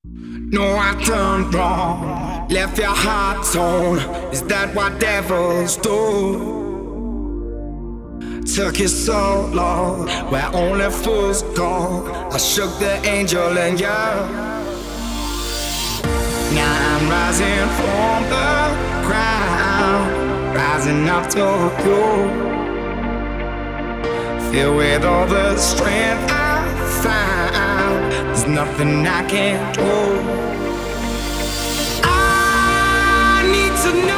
No, I done wrong, left your heart torn. Is that what devils do? Took you so long, where only fools go. I shook the angel in you. Now I'm rising from the ground, rising up to you. Filled with all the strength I found, there's nothing I can't do. I need to know